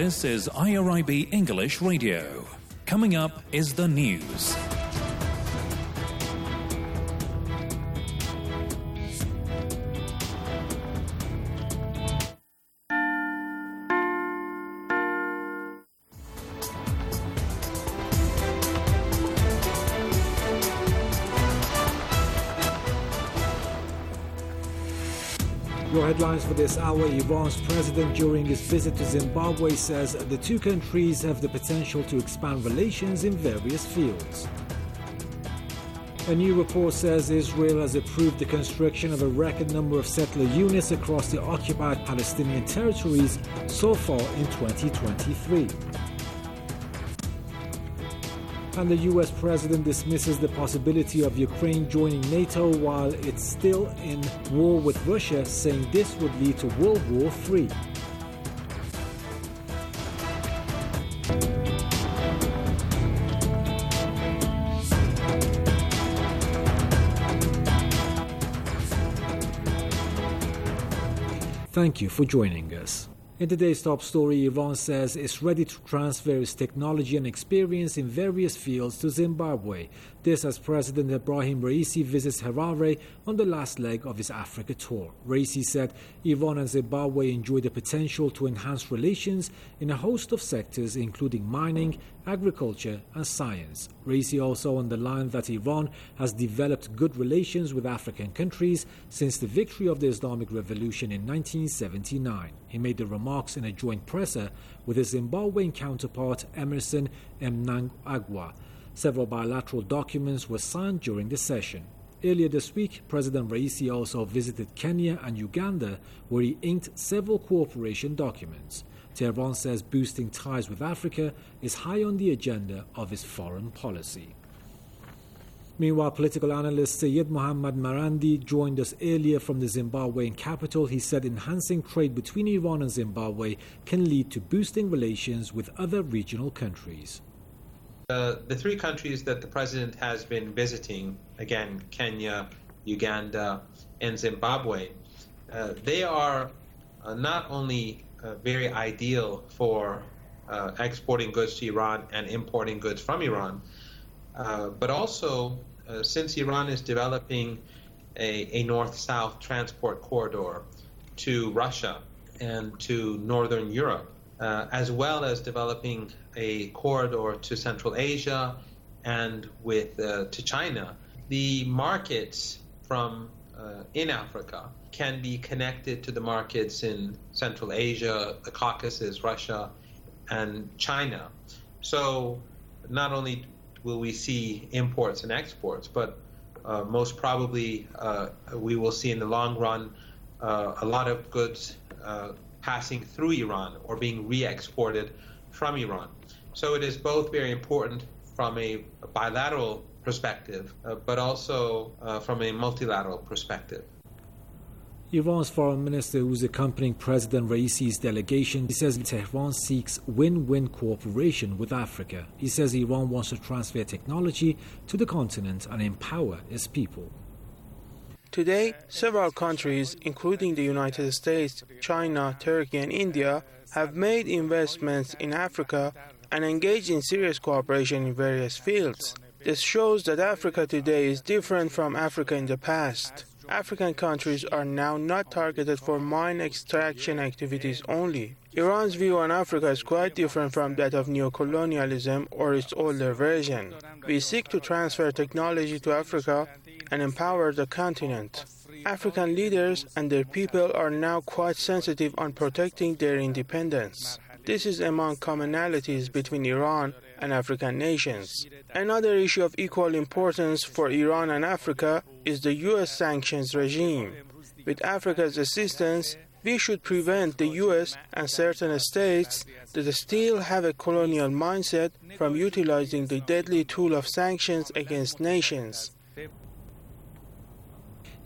This is IRIB English Radio. Coming up is the news. Your headlines for this hour: Iran's president during his visit to Zimbabwe says the two countries have the potential to expand relations in various fields. A new report says Israel has approved the construction of a record number of settler units across the occupied Palestinian territories so far in 2023. And the US president dismisses the possibility of Ukraine joining NATO while it's still in war with Russia, saying this would lead to World War III. Thank you for joining us. In today's top story, Iran says it's ready to transfer its technology and experience in various fields to Zimbabwe. This as President Ebrahim Raisi visits Harare on the last leg of his Africa tour. Raisi said Iran and Zimbabwe enjoy the potential to enhance relations in a host of sectors including mining, agriculture and science. Raisi also underlined that Iran has developed good relations with African countries since the victory of the Islamic Revolution in 1979. He made the remarks in a joint presser with his Zimbabwean counterpart Emerson Mnangagwa. Several bilateral documents were signed during the session. Earlier this week, President Raisi also visited Kenya and Uganda, where he inked several cooperation documents. Tehran says boosting ties with Africa is high on the agenda of its foreign policy. Meanwhile, political analyst Syed Mohammad Marandi joined us earlier from the Zimbabwean capital. He said enhancing trade between Iran and Zimbabwe can lead to boosting relations with other regional countries. The three countries that the president has been visiting, again, Kenya, Uganda, and Zimbabwe, they are not only very ideal for exporting goods to Iran and importing goods from Iran, but also since Iran is developing a north-south transport corridor to Russia and to northern Europe, as well as developing a corridor to Central Asia and to China, the markets from in Africa can be connected to the markets in Central Asia, the Caucasus, Russia, and China. So not only will we see imports and exports, but most probably we will see in the long run a lot of goods passing through Iran or being re-exported from Iran. So it is both very important from a bilateral perspective, but also from a multilateral perspective. Iran's foreign minister, who's accompanying President Raisi's delegation, he says Tehran seeks win-win cooperation with Africa. He says Iran wants to transfer technology to the continent and empower its people. Today, several countries, including the United States, China, Turkey, and India, have made investments in Africa and engaged in serious cooperation in various fields. This shows that Africa today is different from Africa in the past. African countries are now not targeted for mine extraction activities only. Iran's view on Africa is quite different from that of neocolonialism or its older version. We seek to transfer technology to Africa and empower the continent. African leaders and their people are now quite sensitive on protecting their independence. This is among commonalities between Iran and African nations. Another issue of equal importance for Iran and Africa is the U.S. sanctions regime. With Africa's assistance, we should prevent the U.S. and certain states that still have a colonial mindset from utilizing the deadly tool of sanctions against nations.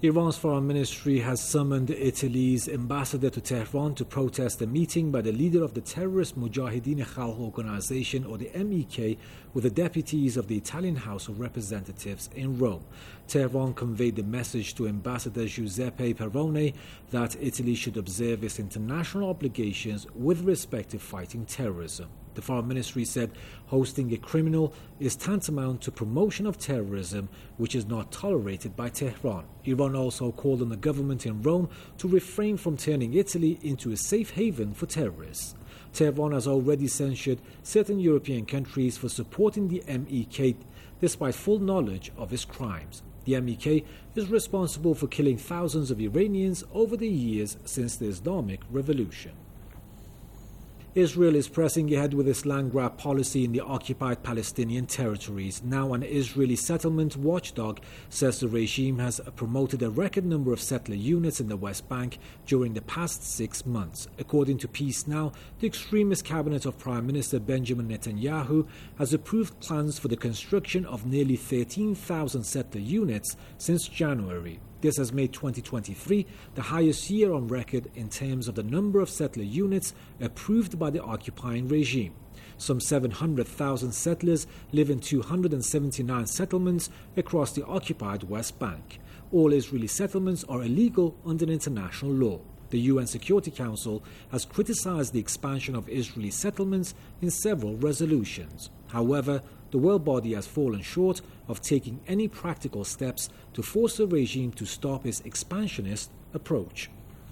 Iran's foreign ministry has summoned Italy's ambassador to Tehran to protest a meeting by the leader of the terrorist Mujahideen Khalq organization, or the MEK, with the deputies of the Italian House of Representatives in Rome. Tehran conveyed the message to Ambassador Giuseppe Perrone that Italy should observe its international obligations with respect to fighting terrorism. The foreign ministry said hosting a criminal is tantamount to promotion of terrorism, which is not tolerated by Tehran. Iran also called on the government in Rome to refrain from turning Italy into a safe haven for terrorists. Tehran has already censured certain European countries for supporting the MEK despite full knowledge of its crimes. The MEK is responsible for killing thousands of Iranians over the years since the Islamic Revolution. Israel is pressing ahead with its land grab policy in the occupied Palestinian territories. Now an Israeli settlement watchdog says the regime has promoted a record number of settler units in the West Bank during the past 6 months. According to Peace Now, the extremist cabinet of Prime Minister Benjamin Netanyahu has approved plans for the construction of nearly 13,000 settler units since January. This has made 2023 the highest year on record in terms of the number of settler units approved by the occupying regime. Some 700,000 settlers live in 279 settlements across the occupied West Bank. All Israeli settlements are illegal under international law. The UN Security Council has criticized the expansion of Israeli settlements in several resolutions. However, the world body has fallen short of taking any practical steps to force the regime to stop its expansionist approach.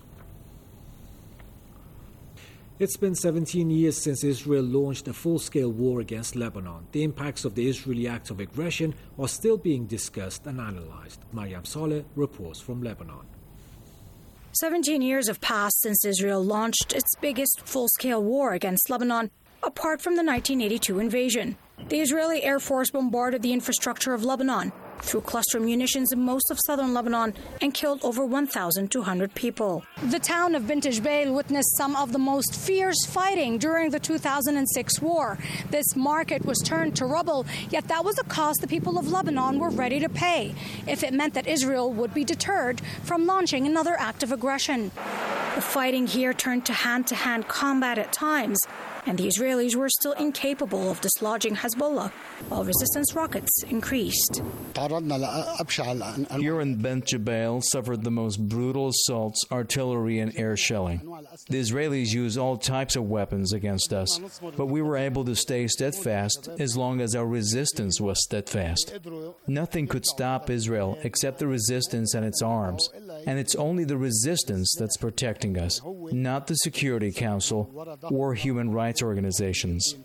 It's been 17 years since Israel launched a full-scale war against Lebanon. The impacts of the Israeli act of aggression are still being discussed and analyzed. Mariam Saleh reports from Lebanon. 17 years have passed since Israel launched its biggest full-scale war against Lebanon, apart from the 1982 invasion. The Israeli Air Force bombarded the infrastructure of Lebanon, threw cluster munitions in most of southern Lebanon, and killed over 1,200 people. The town of Bint Jbeil witnessed some of the most fierce fighting during the 2006 war. This market was turned to rubble, yet that was a cost the people of Lebanon were ready to pay if it meant that Israel would be deterred from launching another act of aggression. The fighting here turned to hand-to-hand combat at times, and the Israelis were still incapable of dislodging Hezbollah, while resistance rockets increased. Here in Bint Jbeil suffered the most brutal assaults, artillery and air shelling. The Israelis used all types of weapons against us, but we were able to stay steadfast as long as our resistance was steadfast. Nothing could stop Israel except the resistance and its arms, and it's only the resistance that's protecting us, not the Security Council or human rights organizations.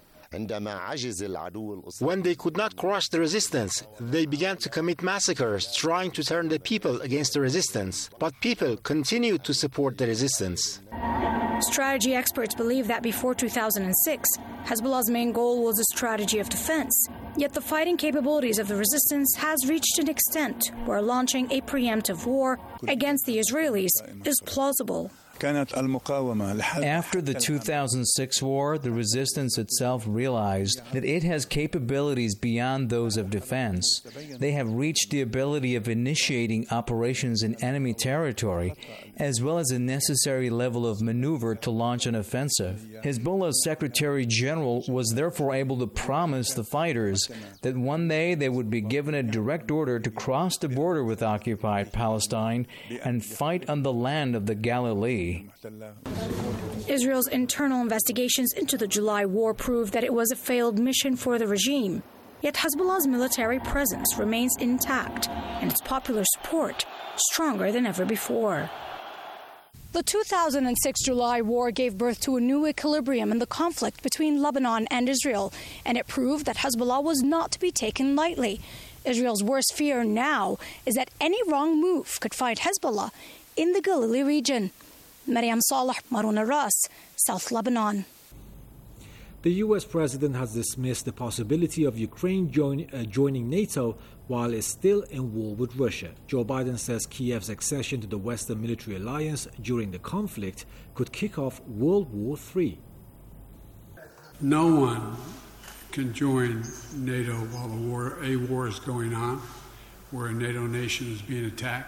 When they could not crush the resistance, they began to commit massacres, trying to turn the people against the resistance. But people continued to support the resistance. Strategy experts believe that before 2006, Hezbollah's main goal was a strategy of defense. Yet the fighting capabilities of the resistance has reached an extent where launching a preemptive war against the Israelis is plausible. After the 2006 war, the resistance itself realized that it has capabilities beyond those of defense. They have reached the ability of initiating operations in enemy territory, as well as a necessary level of maneuver to launch an offensive. Hezbollah's Secretary General was therefore able to promise the fighters that one day they would be given a direct order to cross the border with occupied Palestine and fight on the land of the Galilee. Israel's internal investigations into the July war proved that it was a failed mission for the regime. Yet Hezbollah's military presence remains intact and its popular support stronger than ever before. The 2006 July war gave birth to a new equilibrium in the conflict between Lebanon and Israel, and it proved that Hezbollah was not to be taken lightly. Israel's worst fear now is that any wrong move could find Hezbollah in the Galilee region. Mariam Saleh, Maruna Ras, South Lebanon. The U.S. president has dismissed the possibility of Ukraine joining NATO while it's still in war with Russia. Joe Biden says Kiev's accession to the Western military alliance during the conflict could kick off World War III. No one can join NATO while a war is going on, where a NATO nation is being attacked,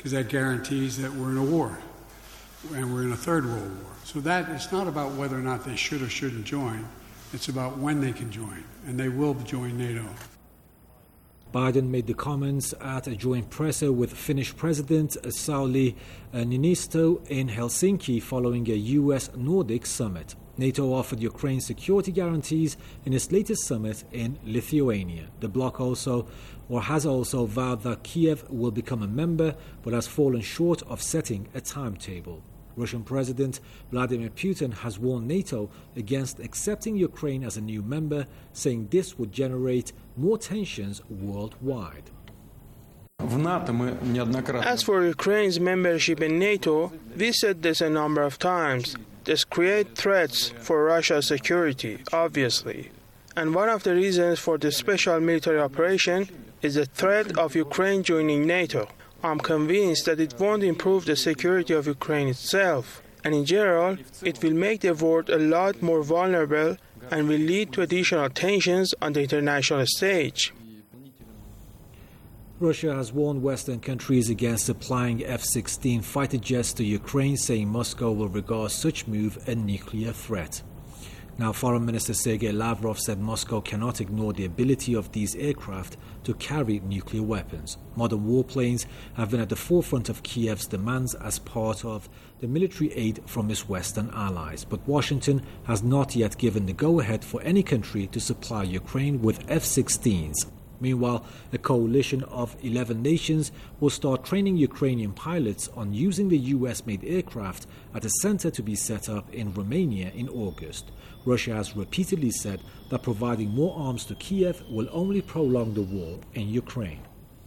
because that guarantees that we're in a war, and we're in a third world war. So that it's not about whether or not they should or shouldn't join. It's about when they can join, and they will join NATO. Biden made the comments at a joint presser with Finnish President Sauli Niinisto in Helsinki following a U.S. Nordic summit. NATO offered Ukraine security guarantees in its latest summit in Lithuania. The bloc has also vowed that Kiev will become a member, but has fallen short of setting a timetable. Russian President Vladimir Putin has warned NATO against accepting Ukraine as a new member, saying this would generate more tensions worldwide. As for Ukraine's membership in NATO, we said this a number of times. This creates threats for Russia's security, obviously. And one of the reasons for the special military operation is the threat of Ukraine joining NATO. I'm convinced that it won't improve the security of Ukraine itself, and in general, it will make the world a lot more vulnerable and will lead to additional tensions on the international stage. Russia has warned Western countries against supplying F-16 fighter jets to Ukraine, saying Moscow will regard such move a nuclear threat. Now, Foreign Minister Sergei Lavrov said Moscow cannot ignore the ability of these aircraft to carry nuclear weapons. Modern warplanes have been at the forefront of Kiev's demands as part of the military aid from its Western allies. But Washington has not yet given the go-ahead for any country to supply Ukraine with F-16s. Meanwhile, a coalition of 11 nations will start training Ukrainian pilots on using the US-made aircraft at a center to be set up in Romania in August. Russia has repeatedly said that providing more arms to Kiev will only prolong the war in Ukraine.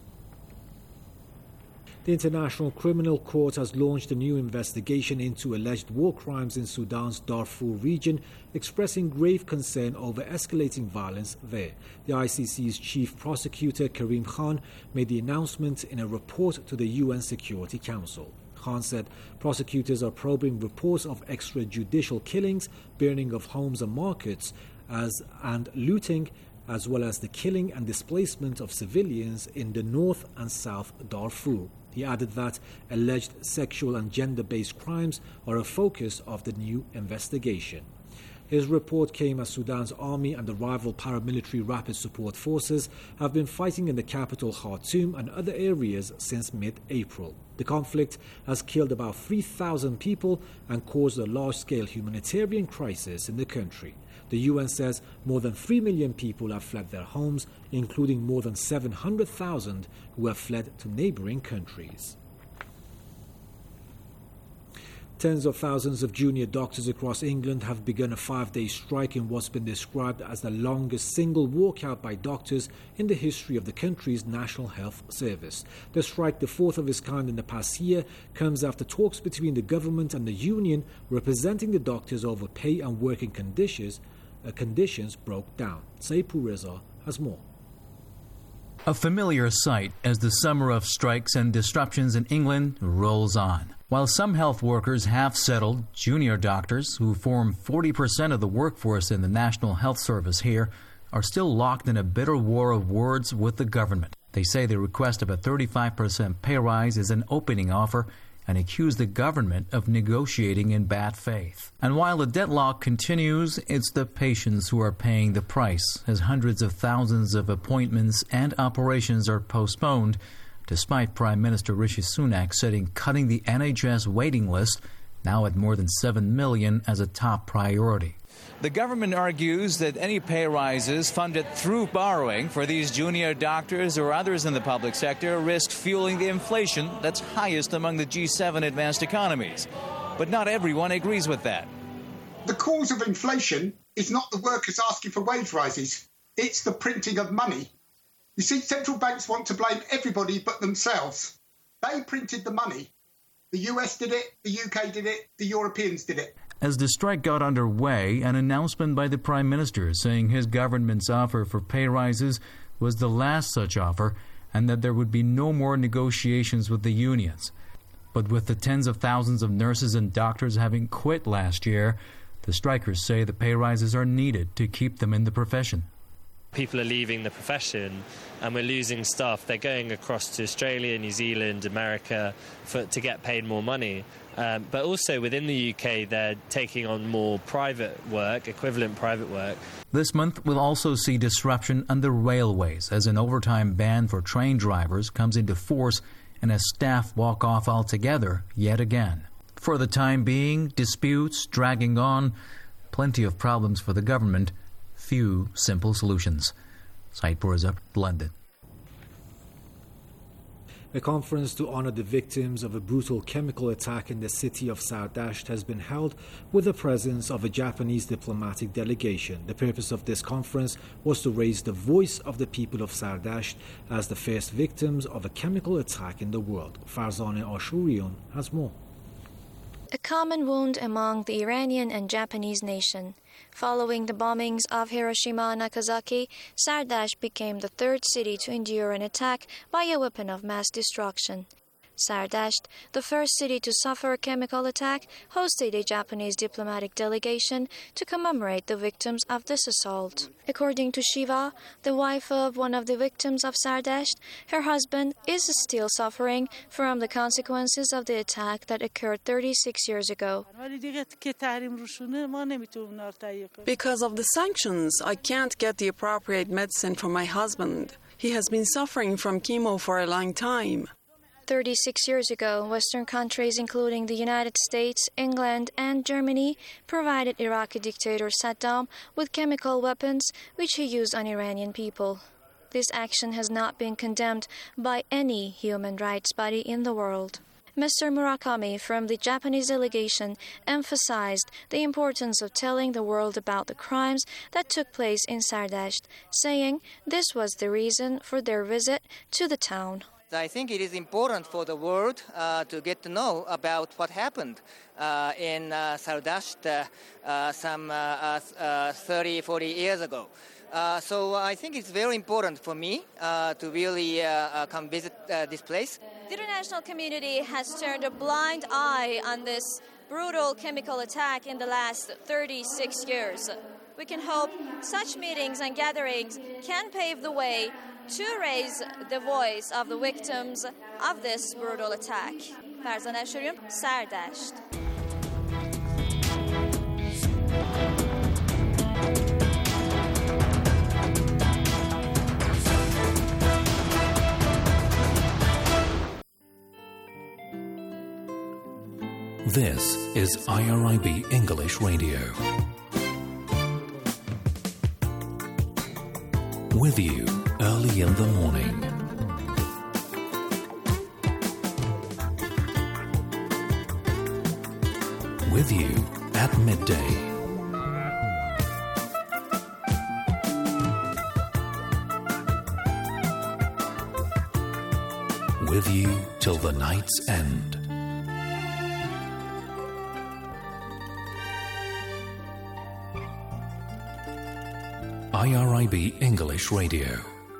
The International Criminal Court has launched a new investigation into alleged war crimes in Sudan's Darfur region, expressing grave concern over escalating violence there. The ICC's chief prosecutor, Karim Khan, made the announcement in a report to the UN Security Council. Khan said prosecutors are probing reports of extrajudicial killings, burning of homes and markets, and looting, as well as the killing and displacement of civilians in the north and south Darfur. He added that alleged sexual and gender-based crimes are a focus of the new investigation. His report came as Sudan's army and the rival paramilitary Rapid Support Forces have been fighting in the capital Khartoum and other areas since mid-April. The conflict has killed about 3,000 people and caused a large-scale humanitarian crisis in the country. The UN says more than 3 million people have fled their homes, including more than 700,000 who have fled to neighboring countries. Tens of thousands of junior doctors across England have begun a 5-day strike in what's been described as the longest single walkout by doctors in the history of the country's National Health Service. The strike, the fourth of its kind in the past year, comes after talks between the government and the union representing the doctors over pay and working conditions broke down. Saipur Reza has more. A familiar sight as the summer of strikes and disruptions in England rolls on. While some health workers have settled, junior doctors, who form 40% of the workforce in the National Health Service here, are still locked in a bitter war of words with the government. They say the request of a 35% pay rise is an opening offer and accuse the government of negotiating in bad faith. And while the deadlock continues, it's the patients who are paying the price as hundreds of thousands of appointments and operations are postponed, despite Prime Minister Rishi Sunak setting cutting the NHS waiting list, now at more than 7 million, as a top priority. The government argues that any pay rises funded through borrowing for these junior doctors or others in the public sector risk fueling the inflation that's highest among the G7 advanced economies. But not everyone agrees with that. The cause of inflation is not the workers asking for wage rises. It's the printing of money. You see, central banks want to blame everybody but themselves. They printed the money. The US did it, the UK did it, the Europeans did it. As the strike got underway, an announcement by the Prime Minister saying his government's offer for pay rises was the last such offer and that there would be no more negotiations with the unions. But with the tens of thousands of nurses and doctors having quit last year, the strikers say the pay rises are needed to keep them in the profession. People are leaving the profession and we're losing staff. They're going across to Australia, New Zealand, America to get paid more money. But also within the UK, they're taking on more private work, equivalent private work. This month will also see disruption on the railways as an overtime ban for train drivers comes into force and as staff walk off altogether yet again. For the time being, disputes dragging on, plenty of problems for the government, few simple solutions. Said Pourza, London. A conference to honor the victims of a brutal chemical attack in the city of Sardasht has been held with the presence of a Japanese diplomatic delegation. The purpose of this conference was to raise the voice of the people of Sardasht as the first victims of a chemical attack in the world. Farzaneh Ashurian has more. A common wound among the Iranian and Japanese nation. Following the bombings of Hiroshima and Nagasaki, Sardasht became the third city to endure an attack by a weapon of mass destruction. Sardasht, the first city to suffer a chemical attack, hosted a Japanese diplomatic delegation to commemorate the victims of this assault. According to Shiva, the wife of one of the victims of Sardasht, her husband is still suffering from the consequences of the attack that occurred 36 years ago. Because of the sanctions, I can't get the appropriate medicine for my husband. He has been suffering from chemo for a long time. 36 years ago, Western countries, including the United States, England, and Germany, provided Iraqi dictator Saddam with chemical weapons which he used on Iranian people. This action has not been condemned by any human rights body in the world. Mr. Murakami from the Japanese delegation emphasized the importance of telling the world about the crimes that took place in Sardasht, saying this was the reason for their visit to the town. I think it is important for the world to get to know about what happened in Sardasht some 30, 40 years ago. So I think it's very important for me to really come visit this place. The international community has turned a blind eye on this brutal chemical attack in the last 36 years. We can hope such meetings and gatherings can pave the way to raise the voice of the victims of this brutal attack. Farzaneh Ashurian, Sardasht. This is IRIB English Radio. With you early in the morning. With you at midday. With you till the night's end. IRIB English Radio.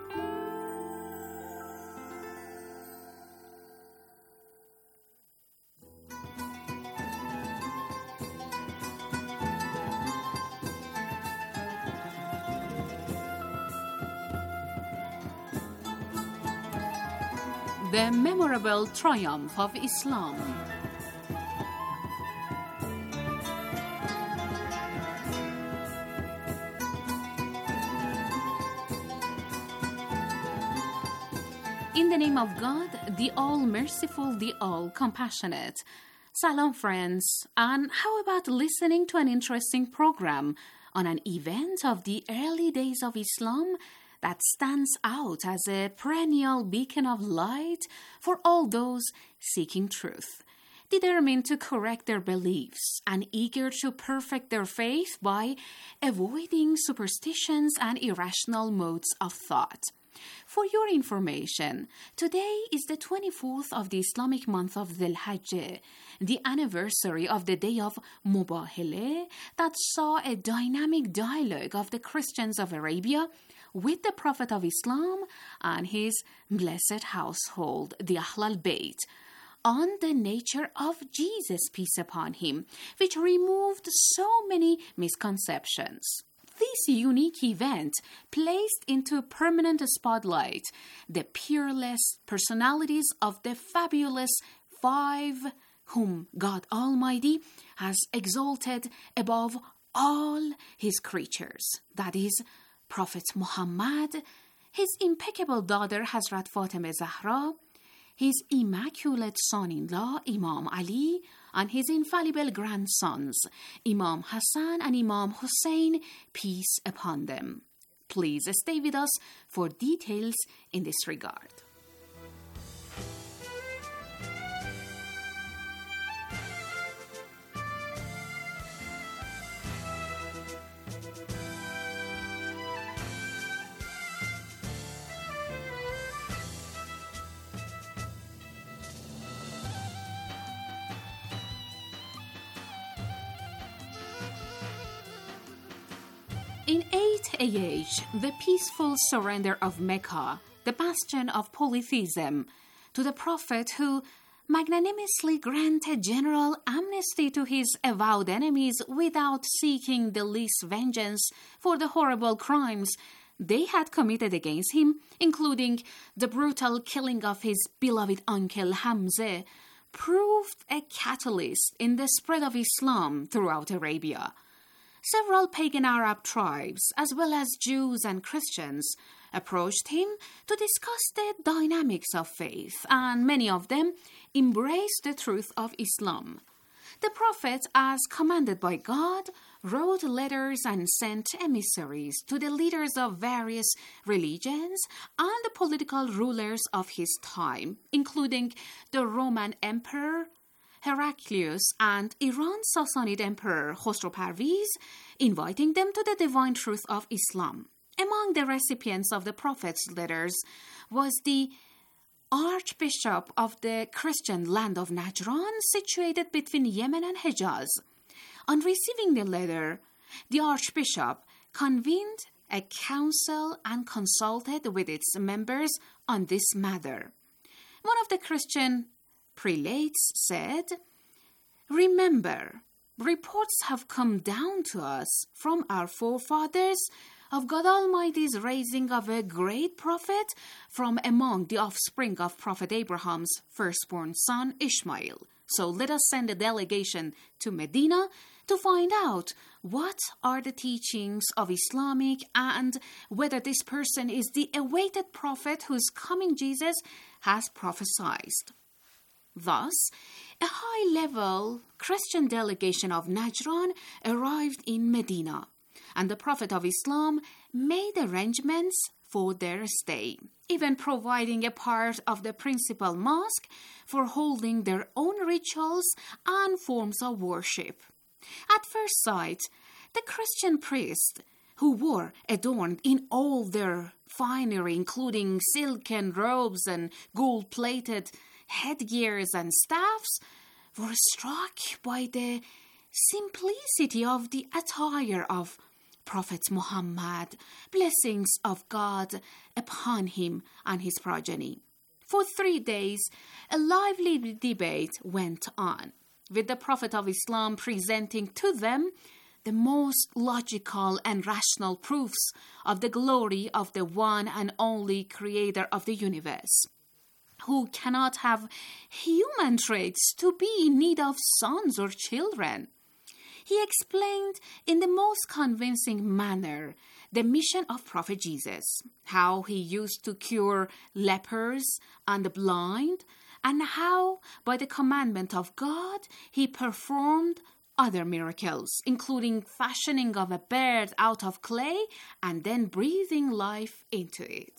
The memorable triumph of Islam. In the name of God, the All-Merciful, the All-Compassionate. Salam, friends, and how about listening to an interesting program on an event of the early days of Islam that stands out as a perennial beacon of light for all those seeking truth, determined to correct their beliefs and eager to perfect their faith by avoiding superstitions and irrational modes of thought. For your information, today is the 24th of the Islamic month of Dhul Hajj, the anniversary of the day of Mubahala that saw a dynamic dialogue of the Christians of Arabia with the Prophet of Islam and his blessed household, the Ahl al-Bayt, on the nature of Jesus, peace upon him, which removed so many misconceptions. this unique event placed into permanent spotlight the peerless personalities of the fabulous five whom God Almighty has exalted above all his creatures, that is, Prophet Muhammad, his impeccable daughter Hazrat Fatimah Zahra, his immaculate son-in-law Imam Ali, and his infallible grandsons Imam Hassan and Imam Hussein, peace upon them. Please stay with us for details in this regard. In 8 AH, the peaceful surrender of Mecca, the bastion of polytheism, to the Prophet who magnanimously granted general amnesty to his avowed enemies without seeking the least vengeance for the horrible crimes they had committed against him, including the brutal killing of his beloved uncle Hamza, proved a catalyst in the spread of Islam throughout Arabia. Several pagan Arab tribes, as well as Jews and Christians, approached him to discuss the dynamics of faith, and many of them embraced the truth of Islam. The Prophet, as commanded by God, wrote letters and sent emissaries to the leaders of various religions and the political rulers of his time, including the Roman Emperor Heraclius and Iran's Sassanid Emperor Khosrow Parviz, inviting them to the divine truth of Islam. Among the recipients of the Prophet's letters was the Archbishop of the Christian land of Najran, situated between Yemen and Hejaz. On receiving the letter, the Archbishop convened a council and consulted with its members on this matter. One of the Christian prelates said, "Remember, reports have come down to us from our forefathers of God Almighty's raising of a great prophet from among the offspring of Prophet Abraham's firstborn son Ishmael. So let us send a delegation to Medina to find out what are the teachings of Islamic and whether this person is the awaited prophet whose coming Jesus has prophesied." Thus, a high-level Christian delegation of Najran arrived in Medina, and the Prophet of Islam made arrangements for their stay, even providing a part of the principal mosque for holding their own rituals and forms of worship. At first sight, the Christian priests, who were adorned in all their finery, including silken robes and gold-plated headgears and staffs, were struck by the simplicity of the attire of Prophet Muhammad, blessings of God upon him and his progeny. For 3 days, a lively debate went on, with the Prophet of Islam presenting to them the most logical and rational proofs of the glory of the one and only Creator of the universe, who cannot have human traits to be in need of sons or children. He explained in the most convincing manner the mission of Prophet Jesus, how he used to cure lepers and the blind, and how, by the commandment of God, he performed other miracles, including fashioning of a bird out of clay and then breathing life into it.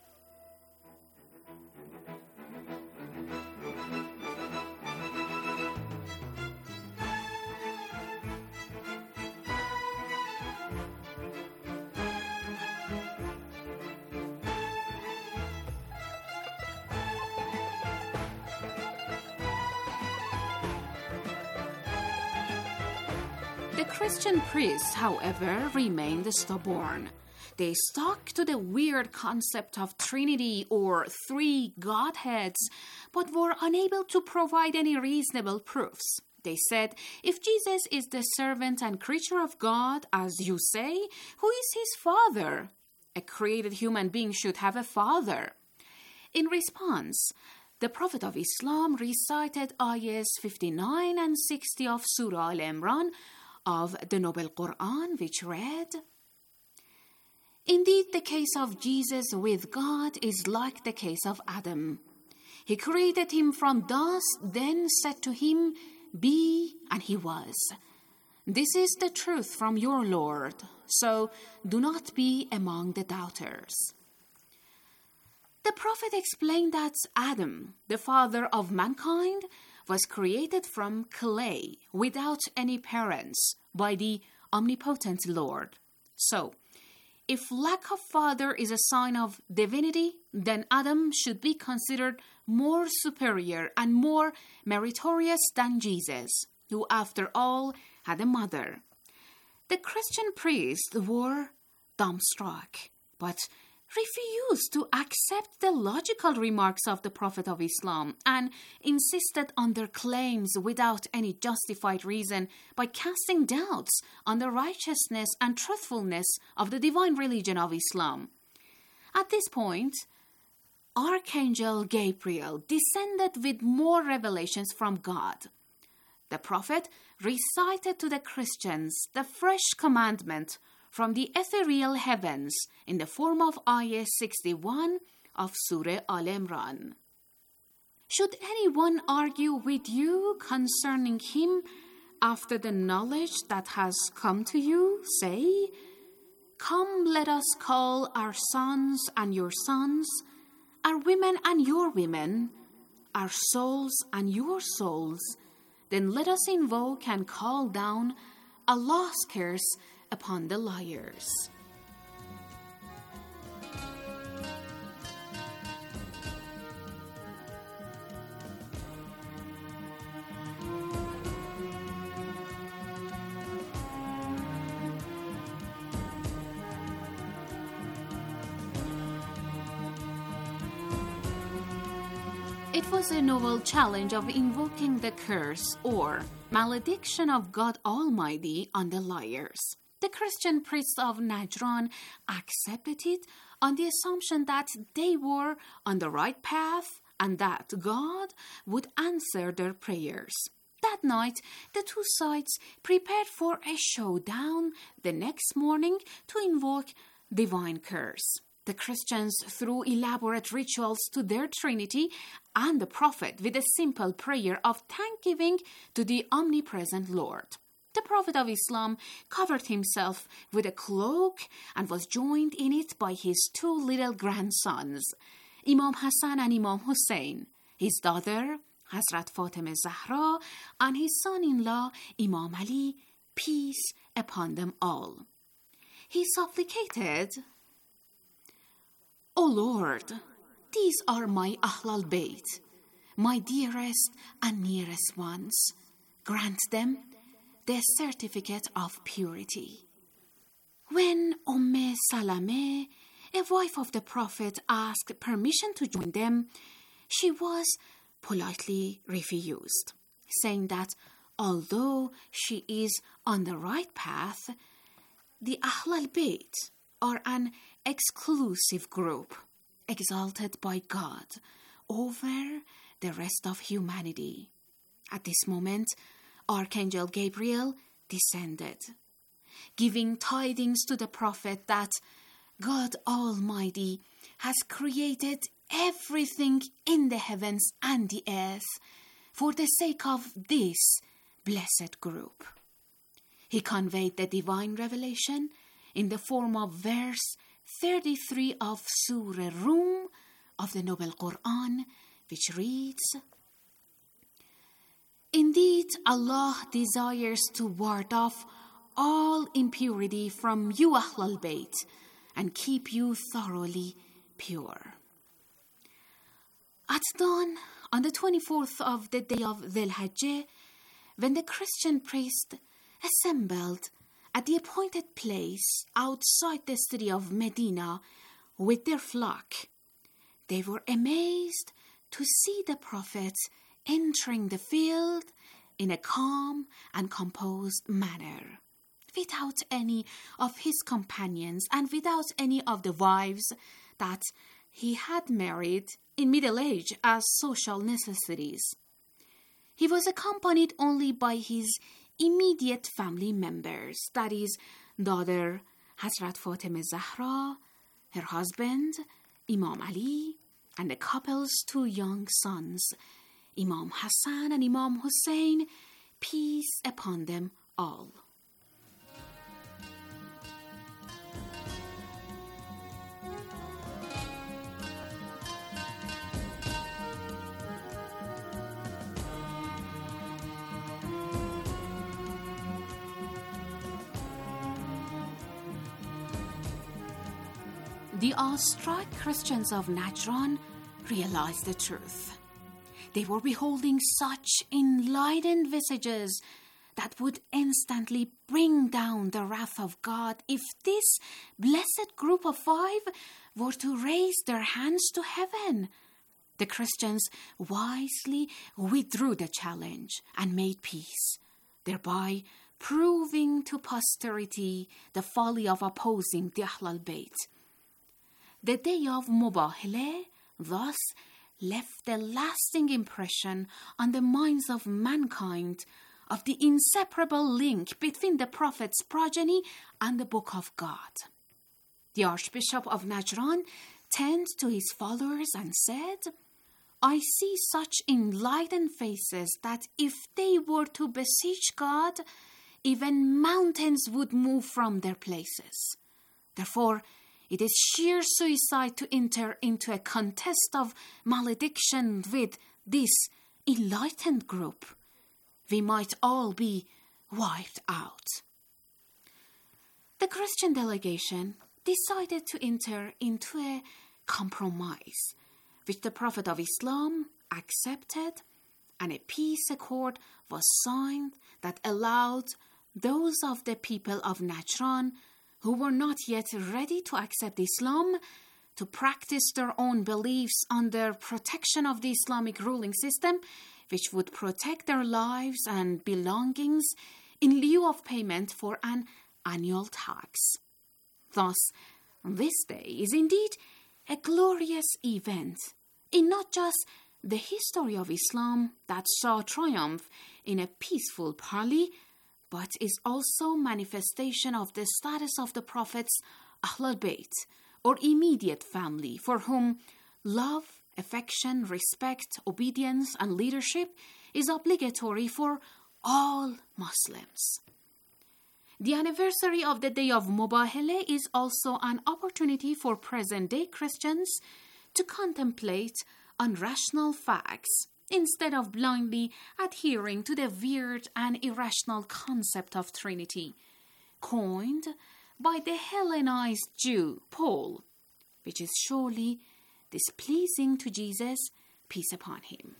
The Christian priests, however, remained stubborn. They stuck to the weird concept of Trinity or 3 Godheads, but were unable to provide any reasonable proofs. They said, "If Jesus is the servant and creature of God, as you say, who is his father? A created human being should have a father." In response, the Prophet of Islam recited ayahs 59 and 60 of Surah Al-Imran of the Noble Quran, which read, "Indeed, the case of Jesus with God is like the case of Adam. He created him from dust, then said to him, 'Be,' and he was. This is the truth from your Lord, so do not be among the doubters." The Prophet explained that Adam, the father of mankind, was created from clay without any parents by the omnipotent Lord. So, if lack of father is a sign of divinity, then Adam should be considered more superior and more meritorious than Jesus, who after all had a mother. The Christian priests were dumbstruck, but refused to accept the logical remarks of the Prophet of Islam and insisted on their claims without any justified reason by casting doubts on the righteousness and truthfulness of the divine religion of Islam. At this point, Archangel Gabriel descended with more revelations from God. The Prophet recited to the Christians the fresh commandment from the ethereal heavens in the form of ayah 61 of Surah Al-Imran. Should anyone argue with you concerning him after the knowledge that has come to you, say, "Come, let us call our sons and your sons, our women and your women, our souls and your souls. Then let us invoke and call down Allah's curse upon the liars." It was a novel challenge of invoking the curse or malediction of God Almighty on the liars. The Christian priests of Najran accepted it on the assumption that they were on the right path and that God would answer their prayers. That night, the two sides prepared for a showdown the next morning to invoke divine curse. The Christians threw elaborate rituals to their Trinity and the Prophet with a simple prayer of thanksgiving to the omnipresent Lord. The Prophet of Islam covered himself with a cloak and was joined in it by his two little grandsons, Imam Hassan and Imam Hussein, his daughter, Hazrat Fatima Zahra, and his son-in-law, Imam Ali, peace upon them all. He supplicated, "O Lord, these are my Ahlul Bayt, my dearest and nearest ones. Grant them the certificate of purity." When Salame, a wife of the Prophet, asked permission to join them, she was politely refused, saying that although she is on the right path, the Ahlul Bayt are an exclusive group exalted by God over the rest of humanity. At this moment, Archangel Gabriel descended, giving tidings to the Prophet that God Almighty has created everything in the heavens and the earth for the sake of this blessed group. He conveyed the divine revelation in the form of verse 33 of Surah Rum of the Noble Quran, which reads, "Indeed, Allah desires to ward off all impurity from you, Ahlul Bayt, and keep you thoroughly pure." At dawn, on the 24th of the day of Dhul Hijjah, when the Christian priests assembled at the appointed place outside the city of Medina with their flock, they were amazed to see the Prophet entering the field in a calm and composed manner, without any of his companions and without any of the wives that he had married in middle age as social necessities. He was accompanied only by his immediate family members, that is, daughter Hazrat Fatima Zahra, her husband, Imam Ali, and the couple's 2 young sons, Imam Hassan and Imam Hussein, peace upon them all. The awestruck Christians of Najran realized the truth. They were beholding such enlightened visages that would instantly bring down the wrath of God if this blessed group of 5 were to raise their hands to heaven. The Christians wisely withdrew the challenge and made peace, thereby proving to posterity the folly of opposing the Ahlul Bayt. The day of Mubahala thus left a lasting impression on the minds of mankind of the inseparable link between the Prophet's progeny and the Book of God. The Archbishop of Najran turned to his followers and said, "I see such enlightened faces that if they were to beseech God, even mountains would move from their places. Therefore, it is sheer suicide to enter into a contest of malediction with this enlightened group. We might all be wiped out." The Christian delegation decided to enter into a compromise, which the Prophet of Islam accepted, and a peace accord was signed that allowed those of the people of Najran who were not yet ready to accept Islam to practice their own beliefs under protection of the Islamic ruling system, which would protect their lives and belongings in lieu of payment for an annual tax. Thus, this day is indeed a glorious event in not just the history of Islam that saw triumph in a peaceful parley, but is also manifestation of the status of the Prophet's Ahlul Bayt, or immediate family, for whom love, affection, respect, obedience, and leadership is obligatory for all Muslims. The anniversary of the day of Mubahala is also an opportunity for present-day Christians to contemplate on rational facts instead of blindly adhering to the weird and irrational concept of Trinity, coined by the Hellenized Jew, Paul, which is surely displeasing to Jesus, peace upon him.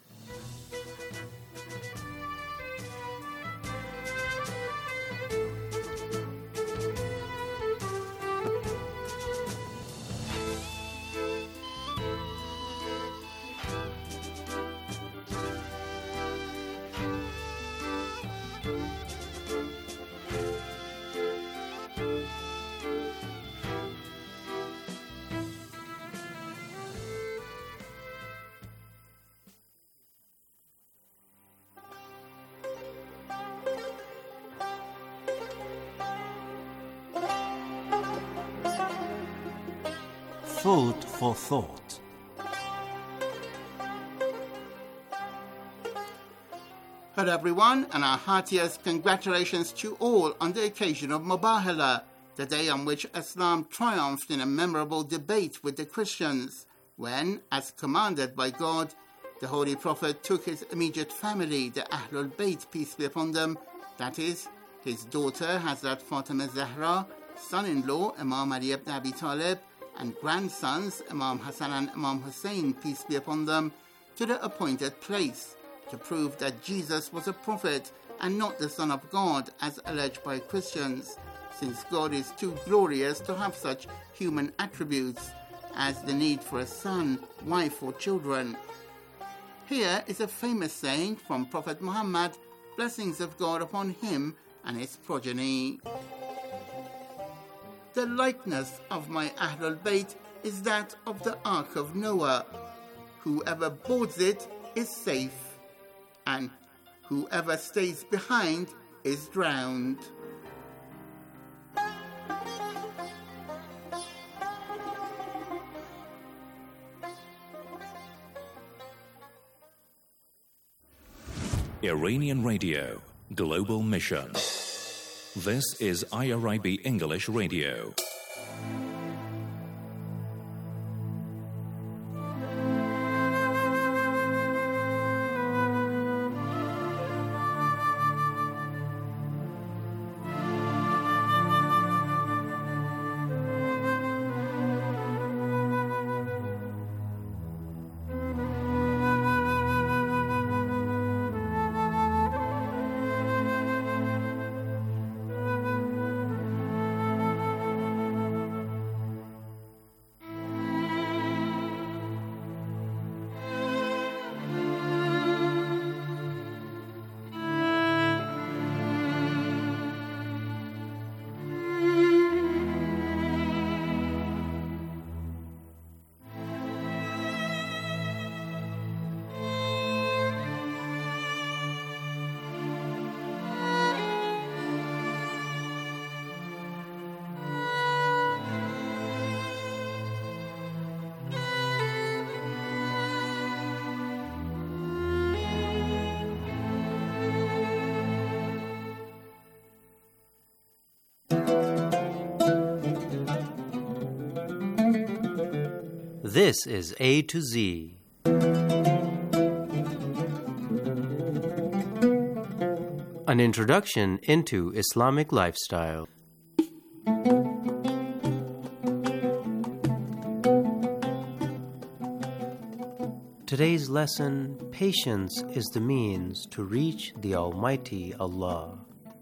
Food for thought. Hello everyone, and our heartiest congratulations to all on the occasion of Mubahala, the day on which Islam triumphed in a memorable debate with the Christians, when, as commanded by God, the Holy Prophet took his immediate family, the Ahlul Bayt, peace be upon them, that is, his daughter Hazrat Fatima Zahra, son-in-law Imam Ali ibn Abi Talib, and grandsons Imam Hassan and Imam Hussein, peace be upon them, to the appointed place, to prove that Jesus was a prophet and not the Son of God, as alleged by Christians, since God is too glorious to have such human attributes as the need for a son, wife, or children. Here is a famous saying from Prophet Muhammad, blessings of God upon him and his progeny. The likeness of my Ahlul Bayt is that of the Ark of Noah. Whoever boards it is safe, and whoever stays behind is drowned. Iranian Radio, Global Mission. This is IRIB English Radio. This is A to Z. An introduction into Islamic lifestyle. Today's lesson, patience is the means to reach the Almighty Allah.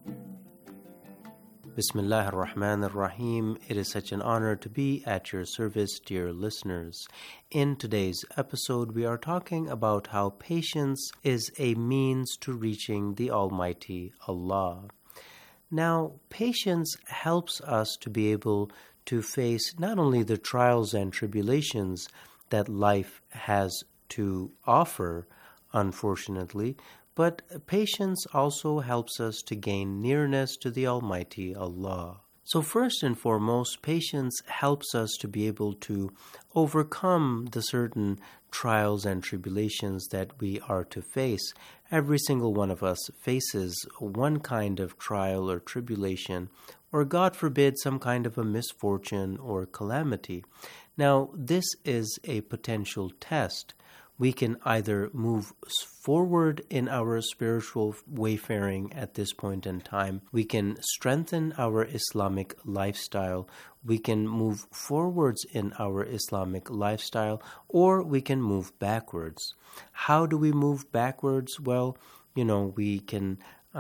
Bismillah ar-Rahman ar-Rahim. It is such an honor to be at your service, dear listeners. In today's episode, we are talking about how patience is a means to reaching the Almighty Allah. Now, patience helps us to be able to face not only the trials and tribulations that life has to offer, unfortunately, but patience also helps us to gain nearness to the Almighty Allah. So first and foremost, patience helps us to be able to overcome the certain trials and tribulations that we are to face. Every single one of us faces one kind of trial or tribulation, or God forbid, some kind of a misfortune or calamity. Now, this is a potential test. We can either move forward in our spiritual wayfaring at this point in time. We can strengthen our Islamic lifestyle. We can move forwards in our Islamic lifestyle, or we can move backwards. How do we move backwards? Well, we can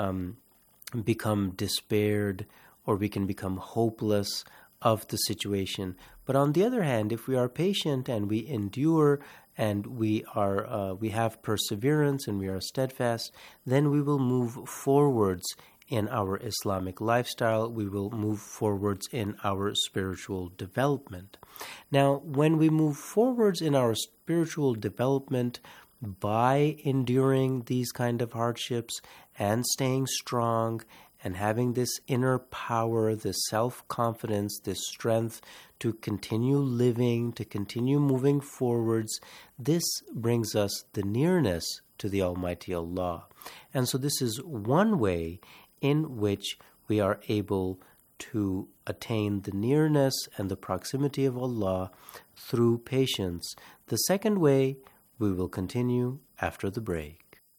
become despaired, or we can become hopeless of the situation. But on the other hand, if we are patient and we endure and we have perseverance and we are steadfast, then we will move forwards in our Islamic lifestyle. We will move forwards in our spiritual development. Now, when we move forwards in our spiritual development by enduring these kind of hardships and staying strong and having this inner power, this self-confidence, this strength to continue living, to continue moving forwards, this brings us the nearness to the Almighty Allah. And so this is one way in which we are able to attain the nearness and the proximity of Allah through patience. The second way we will continue after the break.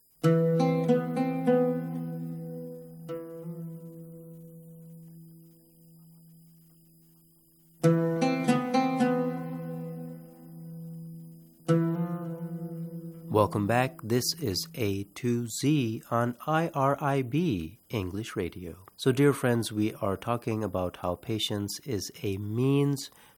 Welcome back. This is A to Z on IRIB English Radio. So, dear friends, we are talking about how patience is a means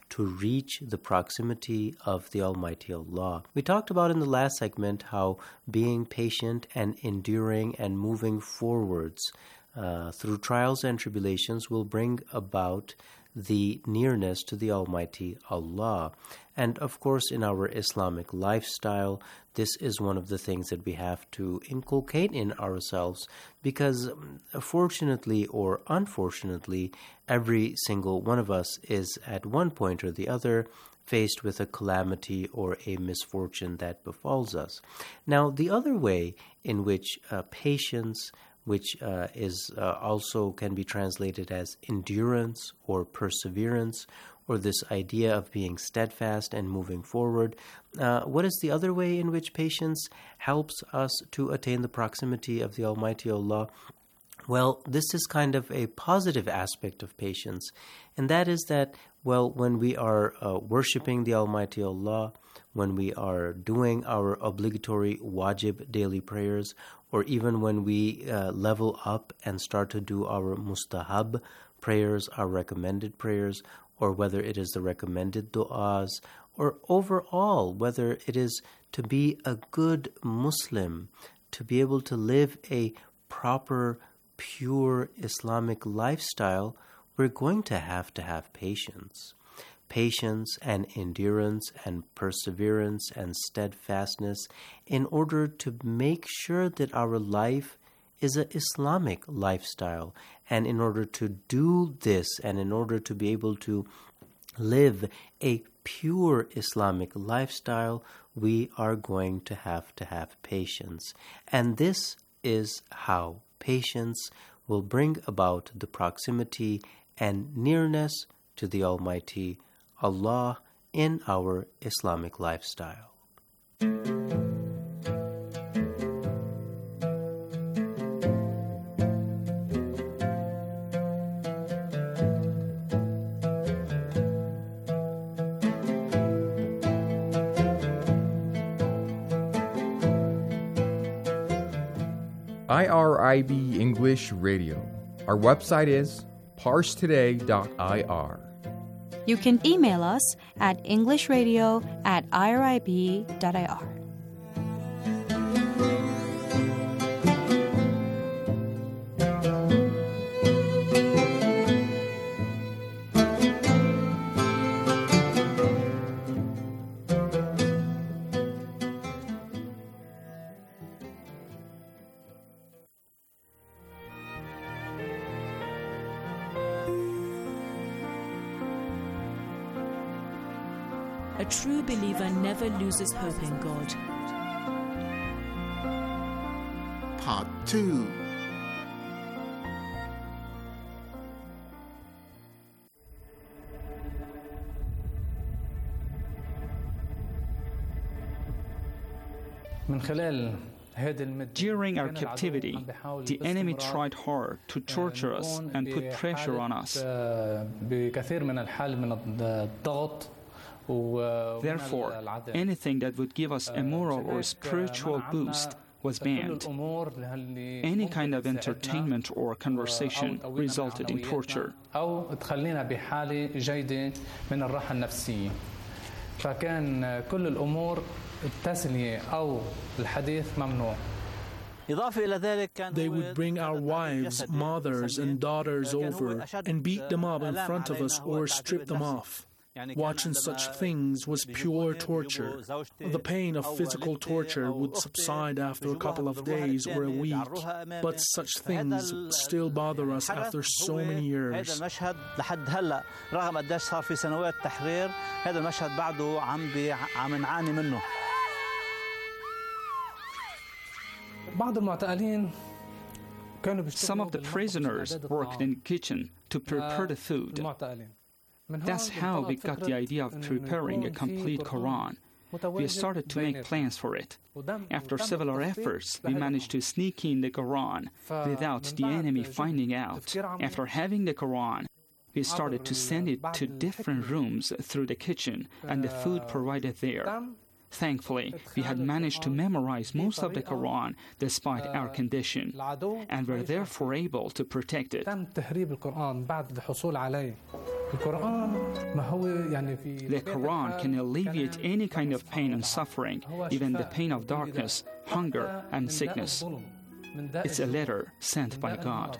to reach the proximity of the Almighty Allah. We talked about in the last segment how being patient and enduring and moving forwards through trials and tribulations will bring about the nearness to the Almighty Allah. And of course, in our Islamic lifestyle, this is one of the things that we have to inculcate in ourselves, because fortunately or unfortunately, every single one of us is at one point or the other faced with a calamity or a misfortune that befalls us. Now, the other way in which patience, which is also can be translated as endurance or perseverance, or this idea of being steadfast and moving forward. What is the other way in which patience helps us to attain the proximity of the Almighty Allah? Well, this is kind of a positive aspect of patience, and that is that, well, when we are worshipping the Almighty Allah, when we are doing our obligatory wajib daily prayers, or even when we level up and start to do our mustahab prayers, our recommended prayers, or whether it is the recommended du'as, or overall, whether it is to be a good Muslim, to be able to live a proper, pure Islamic lifestyle, we're going to have patience. Patience and endurance and perseverance and steadfastness in order to make sure that our life is an Islamic lifestyle. And in order to do this, and in order to be able to live a pure Islamic lifestyle, we are going to have patience. And this is how patience will bring about the proximity and nearness to the Almighty Allah in our Islamic lifestyle. IRIB English Radio. Our website is parsetoday.ir. You can email us at englishradio@irib.ir. A true believer never loses hope in God. Part 2. During our captivity, the enemy tried hard to torture us and put pressure on us. Therefore, anything that would give us a moral or spiritual boost was banned. Any kind of entertainment or conversation resulted in torture. They would bring our wives, mothers, and daughters over and beat them up in front of us or strip them off. Watching such things was pure torture. The pain of physical torture would subside after a couple of days or a week, but such things still bother us after so many years. Some of the prisoners worked in the kitchen to prepare the food. That's how we got the idea of preparing a complete Quran. We started to make plans for it. After several efforts, we managed to sneak in the Quran without the enemy finding out. After having the Quran, we started to send it to different rooms through the kitchen and the food provided there. Thankfully, we had managed to memorize most of the Quran despite our condition, and were therefore able to protect it. The Quran can alleviate any kind of pain and suffering, even the pain of darkness, hunger, and sickness. It's a letter sent by God.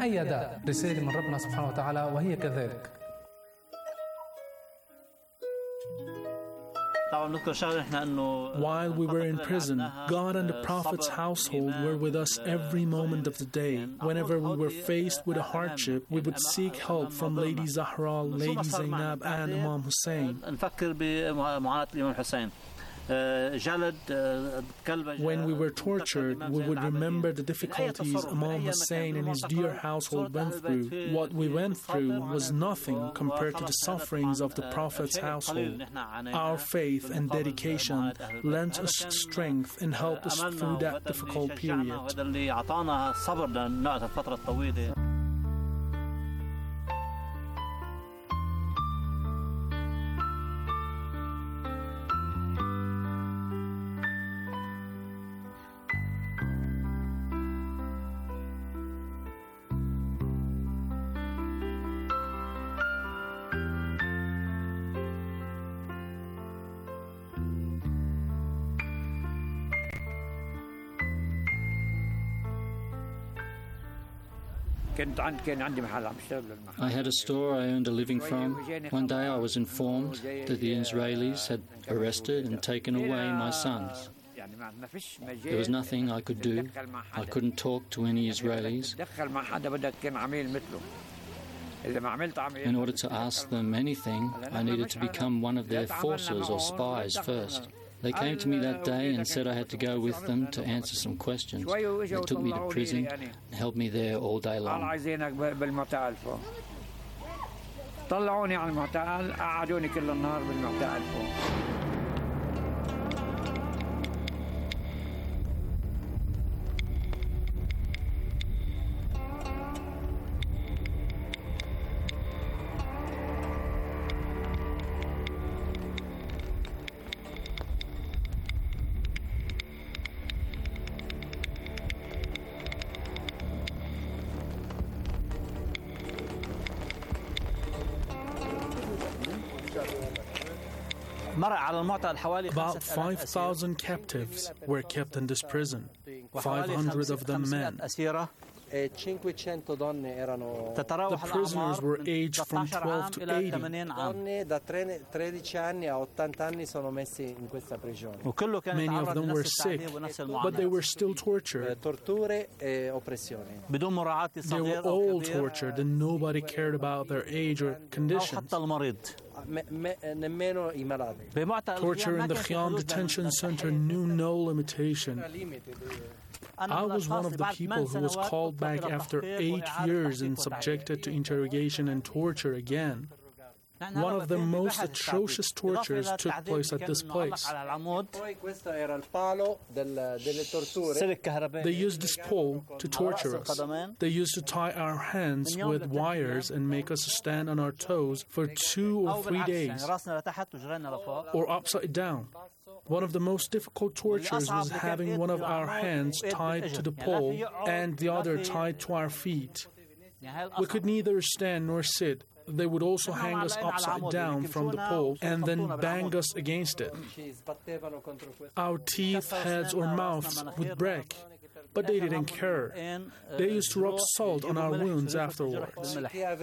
While we were in prison, God and the Prophet's household were with us every moment of the day. Whenever we were faced with a hardship, we would seek help from Lady Zahra, Lady Zainab, and Imam Hussein. When we were tortured, we would remember the difficulties Imam Hussein and his dear household went through. What we went through was nothing compared to the sufferings of the Prophet's household. Our faith and dedication lent us strength and helped us through that difficult period. I had a store I earned a living from. One day I was informed that the Israelis had arrested and taken away my sons. There was nothing I could do. I couldn't talk to any Israelis. In order to ask them anything, I needed to become one of their forces or spies first. They came to me that day and said I had to go with them to answer some questions. They took me to prison and held me there all day long. About 5,000 captives were kept in this prison, 500 of them men. The prisoners were aged from 12 to 80. Many of them were sick, but they were still tortured. They were all tortured and nobody cared about their age or conditions. Torture in the Khiam detention center knew no limitation. I was one of the people who was called back after 8 years and subjected to interrogation and torture again. One of the most atrocious tortures took place at this place. They used this pole to torture us. They used to tie our hands with wires and make us stand on our toes for 2 or 3 days, or upside down. One of the most difficult tortures was having one of our hands tied to the pole and the other tied to our feet. We could neither stand nor sit. They would also hang us upside down from the pole and then bang us against it. Our teeth, heads, or mouths would break, but they didn't care. They used to rub salt on our wounds afterwards.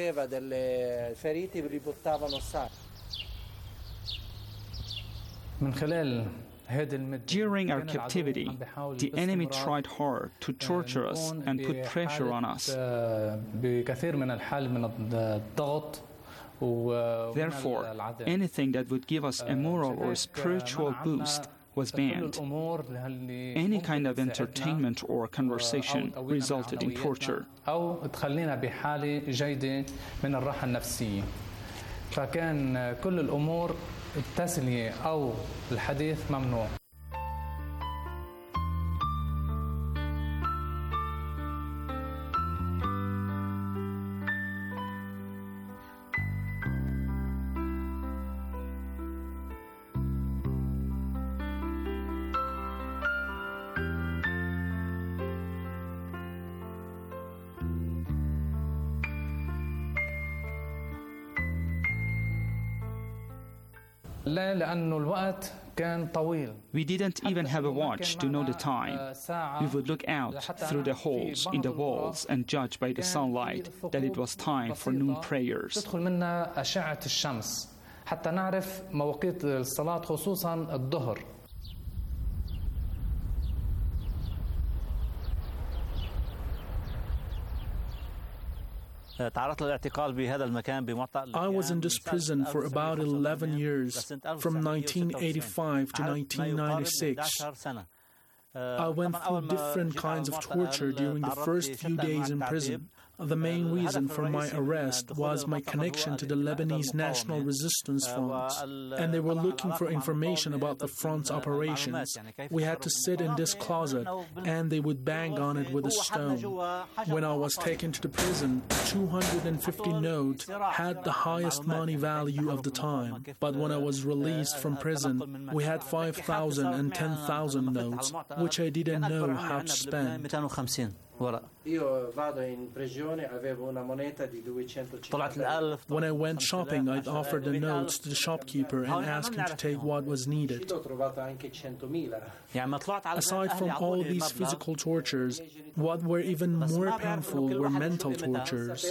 During our captivity, the enemy tried hard to torture us and put pressure on us. Therefore, anything that would give us a moral or spiritual boost was banned. Any kind of entertainment or conversation resulted in torture. فكان كل الأمور التسلية أو الحديث ممنوع. We didn't even have a watch to know the time. We would look out through the holes in the walls and judge by the sunlight that it was time for noon prayers. حتى نعرف مواقيت الصلاة خصوصا الظهر. I was in this prison for about 11 years, from 1985 to 1996. I went through different kinds of torture during the first few days in prison. The main reason for my arrest was my connection to the Lebanese National Resistance Front, and they were looking for information about the front's operations. We had to sit in this closet, and they would bang on it with a stone. When I was taken to the prison, 250 note had the highest money value of the time, but when I was released from prison, we had 5,000 and 10,000 notes, which I didn't know how to spend. When I went shopping, I'd offer the notes to the shopkeeper and ask him to take what was needed. Aside from all these physical tortures, what were even more painful were mental tortures.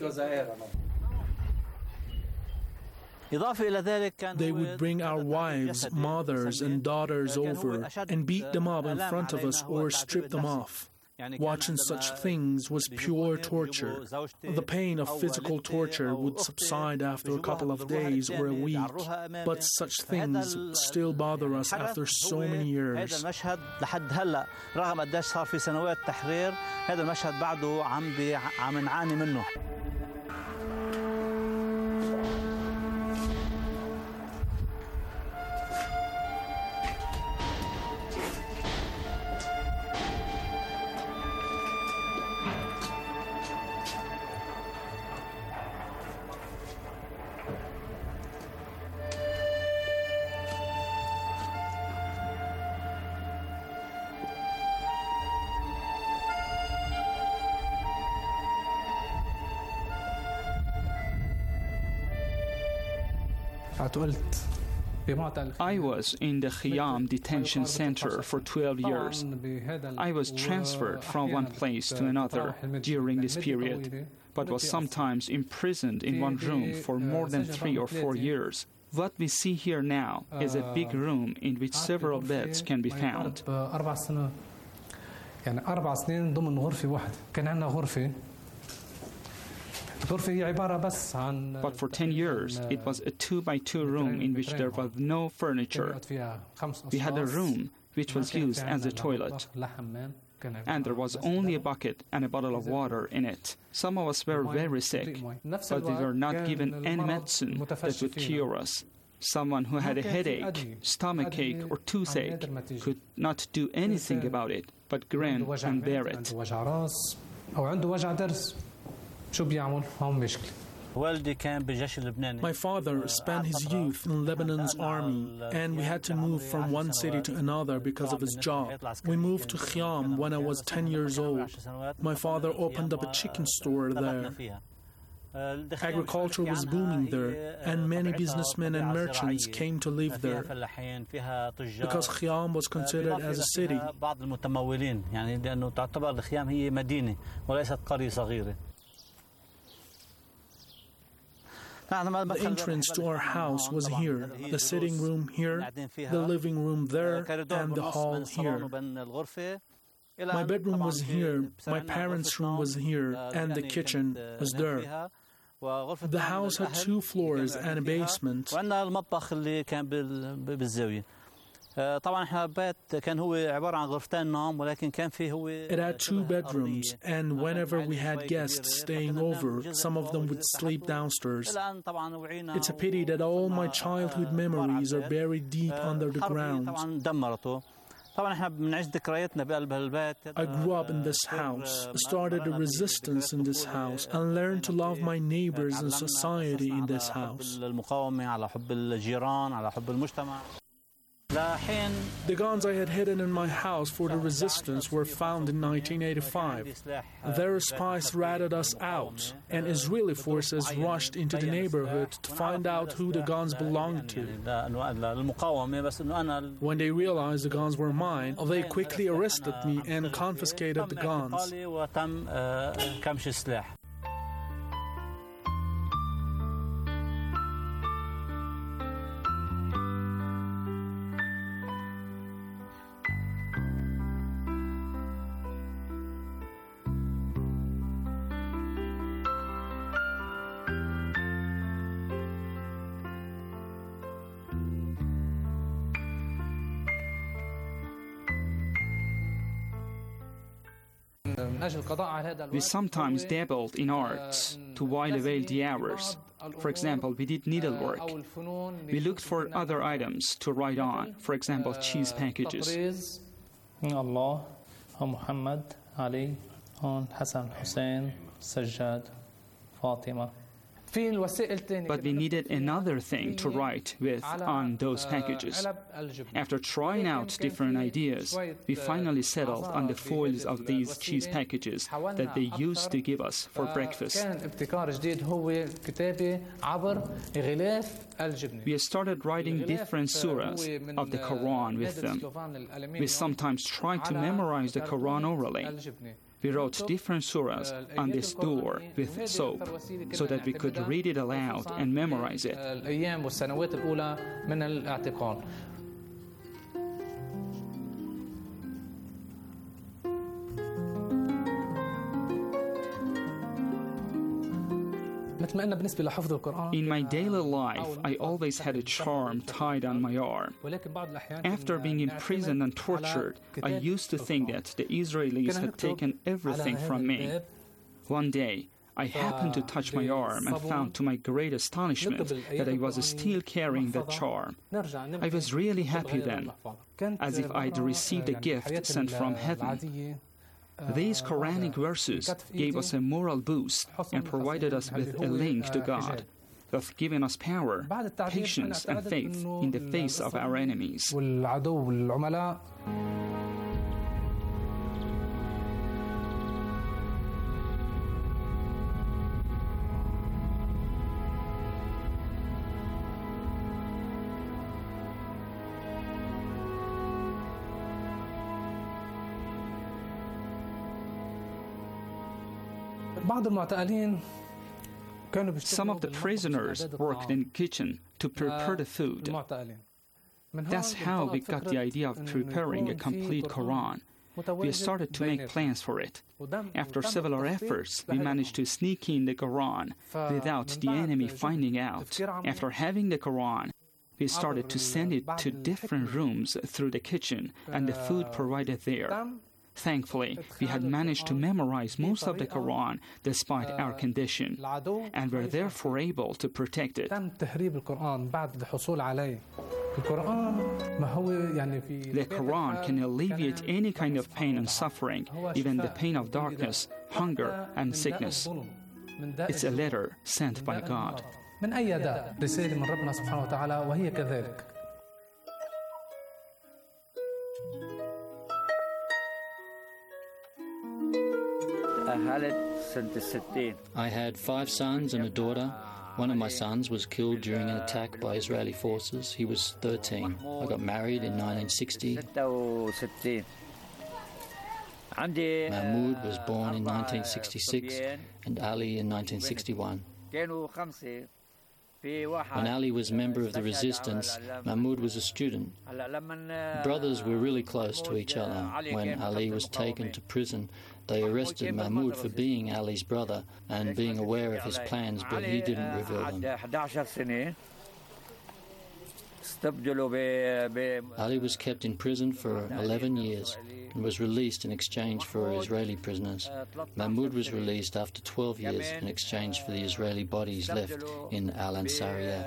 They would bring our wives, mothers, and daughters over and beat them up in front of us or strip them off. Watching such things was pure torture. The pain of physical torture would subside after a couple of days or a week, but such things still bother us after so many years. I was in the Khiam detention center for 12 years. I was transferred from one place to another during this period, but was sometimes imprisoned in one room for more than 3 or 4 years. What we see here now is a big room in which several beds can be found. But for 10 years, it was a 2-by-2 room in which there was no furniture. We had a room which was used as a toilet, and there was only a bucket and a bottle of water in it. Some of us were very sick, but we were not given any medicine that would cure us. Someone who had a headache, stomachache, or toothache could not do anything about it, but grin and bear it. My father spent his youth in Lebanon's army, and we had to move from one city to another because of his job. We moved to Khiam when I was 10 years old. My father opened up a chicken store there. Agriculture was booming there, and many businessmen and merchants came to live there because Khiam was considered as a city. The entrance to our house was here, the sitting room here, the living room there, and the hall here. My bedroom was here, my parents' room was here, and the kitchen was there. The house had 2 floors and a basement. It had 2 bedrooms, and whenever we had guests staying over, some of them would sleep downstairs. It's a pity that all my childhood memories are buried deep under the ground. I grew up in this house, started a resistance in this house, and learned to love my neighbors and society in this house. The guns I had hidden in my house for the resistance were found in 1985. Their spies ratted us out, and Israeli forces rushed into the neighborhood to find out who the guns belonged to. When they realized the guns were mine, they quickly arrested me and confiscated the guns. We sometimes dabbled in arts to while away the hours. For example, we did needlework. We looked for other items to write on, for example, cheese packages. Allah, Muhammad, Ali, Hassan, Hussein, Sajjad, Fatima. But we needed another thing to write with on those packages. After trying out different ideas, we finally settled on the foils of these cheese packages that they used to give us for breakfast. We started writing different surahs of the Quran with them. We sometimes tried to memorize the Quran orally. We wrote different surahs on this door with soap so that we could read it aloud and memorize it. In my daily life, I always had a charm tied on my arm. After being imprisoned and tortured, I used to think that the Israelis had taken everything from me. One day, I happened to touch my arm and found to my great astonishment that I was still carrying that charm. I was really happy then, as if I'd received a gift sent from heaven. These Quranic verses gave us a moral boost and provided us with a link to God, thus giving us power, patience, and faith in the face of our enemies. Some of the prisoners worked in the kitchen to prepare the food. That's how we got the idea of preparing a complete Quran. We started to make plans for it. After several efforts, we managed to sneak in the Quran without the enemy finding out. After having the Quran, we started to send it to different rooms through the kitchen and the food provided there. Thankfully, we had managed to memorize most of the Quran despite our condition, and were therefore able to protect it. The Quran can alleviate any kind of pain and suffering, even the pain of darkness, hunger, and sickness. It's a letter sent by God. I had 5 sons and a daughter. One of my sons was killed during an attack by Israeli forces. He was 13. I got married in 1960. Mahmoud was born in 1966 and Ali in 1961. When Ali was a member of the resistance, Mahmoud was a student. Brothers were really close to each other. When Ali was taken to prison, they arrested Mahmoud for being Ali's brother and being aware of his plans, but he didn't reveal them. Ali was kept in prison for 11 years. and was released in exchange for Israeli prisoners. Mahmoud was released after 12 years in exchange for the Israeli bodies left in Al-Ansariya.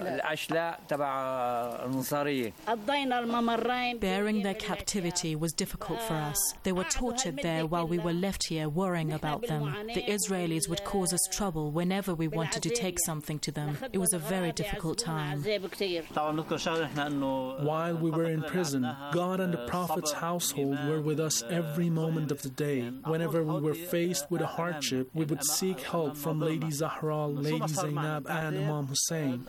Bearing their captivity was difficult for us. They were tortured there while we were left here worrying about them. The Israelis would cause us trouble whenever we wanted to take something to them. It was a very difficult time. While we were in prison, God and the Prophet's household were with us every moment of the day. Whenever we were faced with a hardship, we would seek help from Lady Zahra, Lady Zainab, and Imam Hussein.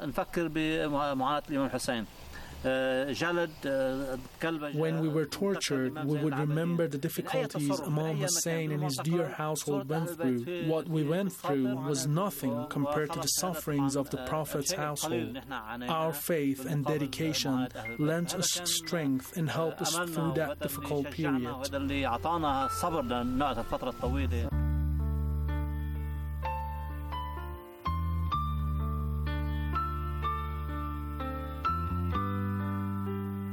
When we were tortured, we would remember the difficulties Imam Hussein and his dear household went through. What we went through was nothing compared to the sufferings of the Prophet's household. Our faith and dedication lent us strength and helped us through that difficult period.